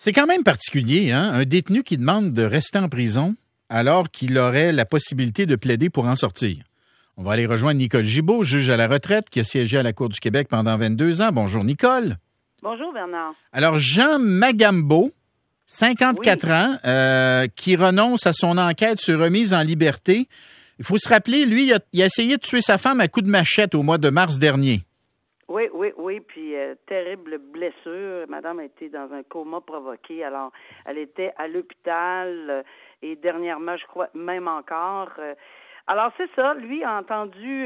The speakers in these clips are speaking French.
C'est quand même particulier, hein? Un détenu qui demande de rester en prison alors qu'il aurait la possibilité de plaider pour en sortir. On va aller rejoindre Nicole Gibault, juge à la retraite, qui a siégé à la Cour du Québec pendant 22 ans. Bonjour, Nicole. Bonjour, Bernard. Alors, Jean Magambo, 54 ans, qui renonce à son enquête sur remise en liberté. Il faut se rappeler, lui, il a essayé de tuer sa femme à coups de machette au mois de mars dernier. Oui, puis terrible blessure. Madame a été dans un coma provoqué. Alors, elle était à l'hôpital et dernièrement, je crois, même encore. Alors, c'est ça. Lui a entendu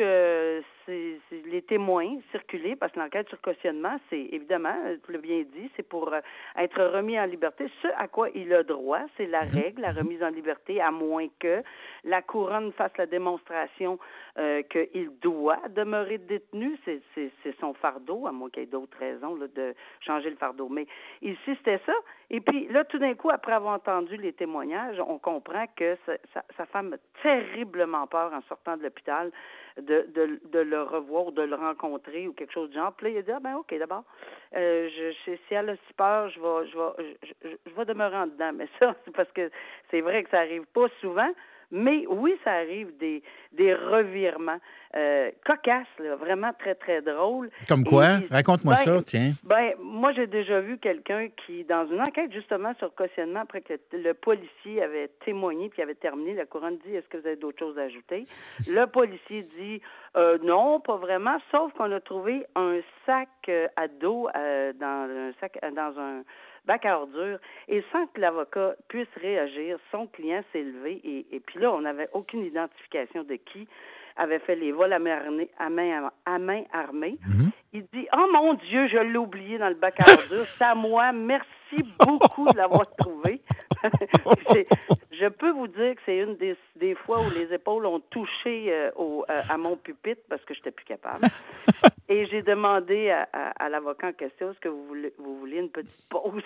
les témoins circuler, parce que l'enquête sur cautionnement, c'est évidemment, tu l'as bien dit, c'est pour être remis en liberté. Ce à quoi il a droit, c'est la règle, la remise en liberté, à moins que la couronne fasse la démonstration qu'il doit demeurer détenu. C'est son fardeau, à moins qu'il y ait d'autres raisons là, de changer le fardeau. Mais ici, c'était ça. Et puis là, tout d'un coup, après avoir entendu les témoignages, on comprend que sa femme a terriblement peur en sortant de l'hôpital de le revoir ou de le rencontrer ou quelque chose du genre. Puis là, il a dit, OK, d'abord, si elle a si peur, je vais demeurer en dedans. Mais ça, c'est parce que c'est vrai que ça arrive pas souvent. Mais oui, ça arrive des revirements cocasses, là, vraiment très, très drôles. Comme quoi? Raconte-moi ça, tiens. Moi, j'ai déjà vu quelqu'un qui, dans une enquête justement sur cautionnement, après que le policier avait témoigné puis avait terminé, la couronne dit, est-ce que vous avez d'autres choses à ajouter? Le policier dit, non, pas vraiment, sauf qu'on a trouvé un sac à dos dans un bac à ordures, et sans que l'avocat puisse réagir, son client s'est levé, et puis là, on n'avait aucune identification de qui avait fait les vols à main armée. Mm-hmm. Il dit, oh mon Dieu, je l'ai oublié dans le bac à ordures, c'est à moi, merci beaucoup de l'avoir trouvé. Je peux vous dire que c'est une des fois où les épaules ont touché à mon pupitre parce que j'étais plus capable. Et j'ai demandé à l'avocat en question, est-ce que vous voulez une petite pause?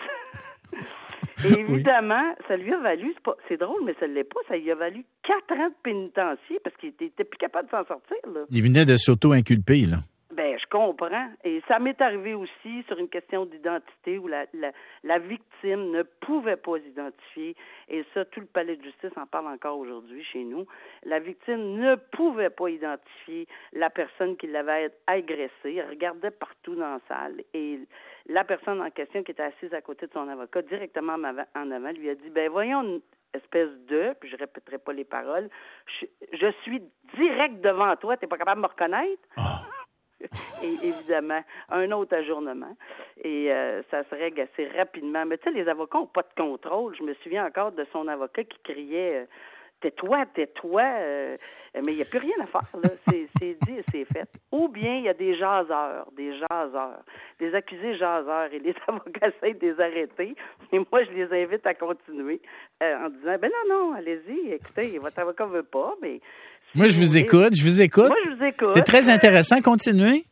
Et évidemment, ça lui a valu, c'est drôle, mais ça ne l'est pas, ça lui a valu 4 ans de pénitencier parce qu'il était plus capable de s'en sortir, là. Il venait de s'auto-inculper, là. Ben, je comprends. Et ça m'est arrivé aussi sur une question d'identité où la victime ne pouvait pas s'identifier. Et ça, tout le palais de justice en parle encore aujourd'hui chez nous. La victime ne pouvait pas identifier la personne qui l'avait agressée. Elle regardait partout dans la salle. Et la personne en question qui était assise à côté de son avocat, directement en avant, lui a dit, ben voyons une espèce de, puis je répéterai pas les paroles, je suis direct devant toi, t'es pas capable de me reconnaître? Oh. Et évidemment, un autre ajournement. Et ça se règle assez rapidement. Mais tu sais, les avocats n'ont pas de contrôle. Je me souviens encore de son avocat qui criait tais-toi, mais il n'y a plus rien à faire, là. C'est dit et c'est fait. Ou bien il y a des jaseurs, des accusés jaseurs, et les avocats essayent de les arrêter. Et moi, je les invite à continuer en disant, ben non, allez-y, écoutez, votre avocat veut pas, mais... Moi, je vous écoute. Moi, je vous écoute. C'est très intéressant. Continuez.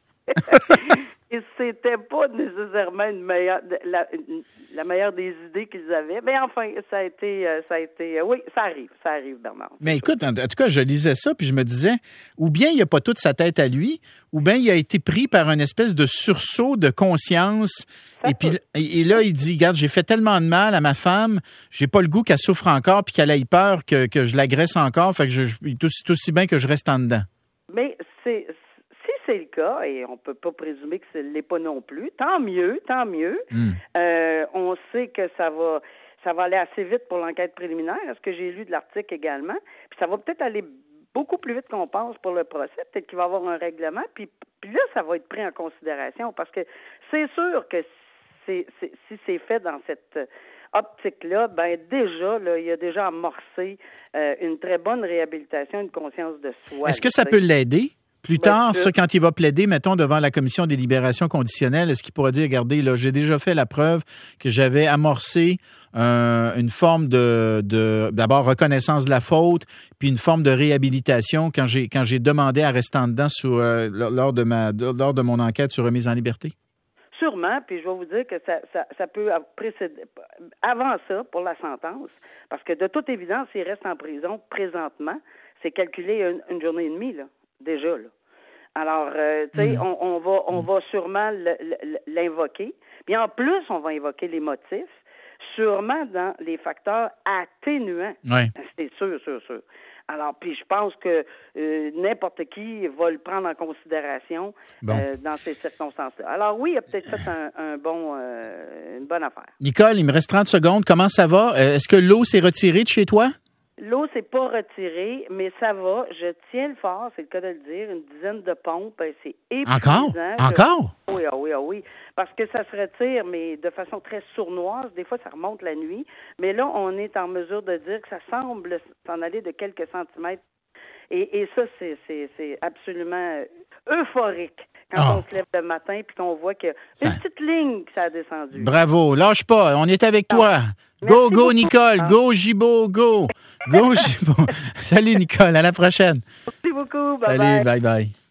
Et c'était pas nécessairement la meilleure des idées qu'ils avaient. Mais enfin, ça a été, oui, ça arrive, Bernard. Mais écoute, en tout cas, je lisais ça, puis je me disais, ou bien il n'y a pas toute sa tête à lui, ou bien il a été pris par une espèce de sursaut de conscience. Et là, il dit, regarde, j'ai fait tellement de mal à ma femme, j'ai pas le goût qu'elle souffre encore, puis qu'elle ait peur que je l'agresse encore, fait que c'est aussi bien que je reste en dedans. Mais si c'est le cas, et on peut pas présumer que ce l'est pas non plus, tant mieux. On sait que ça va aller assez vite pour l'enquête préliminaire, ce que j'ai lu de l'article également, puis ça va peut-être aller beaucoup plus vite qu'on pense pour le procès, peut-être qu'il va y avoir un règlement, puis là, ça va être pris en considération, parce que c'est sûr que si c'est fait dans cette optique-là, ben déjà, là, il a déjà amorcé une très bonne réhabilitation, une conscience de soi. Est-ce que ça peut l'aider? Plus tard, ça, quand il va plaider, mettons, devant la commission des libérations conditionnelles, est-ce qu'il pourra dire, regardez, là, j'ai déjà fait la preuve que j'avais amorcé une forme d'abord reconnaissance de la faute, puis une forme de réhabilitation quand j'ai demandé à rester en dedans lors de mon enquête sur remise en liberté? Sûrement, puis je vais vous dire que ça peut précéder avant ça pour la sentence, parce que de toute évidence, s'il reste en prison présentement, c'est calculé une journée et demie, là, déjà, là. Alors, tu sais, on va sûrement l'invoquer. Puis en plus, on va invoquer les motifs. sûrement dans les facteurs atténuants. Ouais. C'est sûr. Alors, puis je pense que n'importe qui va le prendre en considération dans ces circonstances-là. Alors oui, il a peut-être fait une bonne affaire. Nicole, il me reste 30 secondes. Comment ça va? Est-ce que l'eau s'est retirée de chez toi? L'eau s'est pas retirée, mais ça va. Je tiens le fort, c'est le cas de le dire. Une dizaine de pompes, c'est épuisant. Encore? Oui. Parce que ça se retire, mais de façon très sournoise. Des fois, ça remonte la nuit. Mais là, on est en mesure de dire que ça semble s'en aller de quelques centimètres. Et ça, c'est absolument euphorique quand on se lève le matin puis qu'on voit qu'il y a une petite ligne que ça a descendu. Bravo. Lâche pas. On est avec toi. Merci Go, Nicole. Go, Gibault. Go, Gibault. Salut, Nicole. À la prochaine. Merci beaucoup. Salut. Bye.